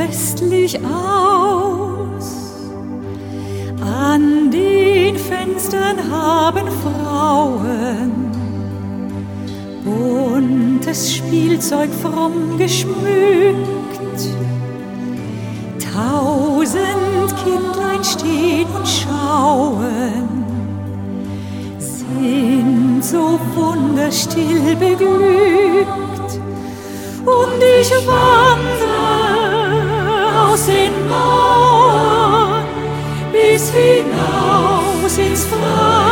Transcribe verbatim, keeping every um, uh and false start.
festlich aus. An den Fenstern haben Frauen buntes Spielzeug fromm geschmückt. Tausend Kindlein stehen und schauen, sind so wunderstill beglückt. Und ich wandere aus den Mauern bis hinaus ins Freie.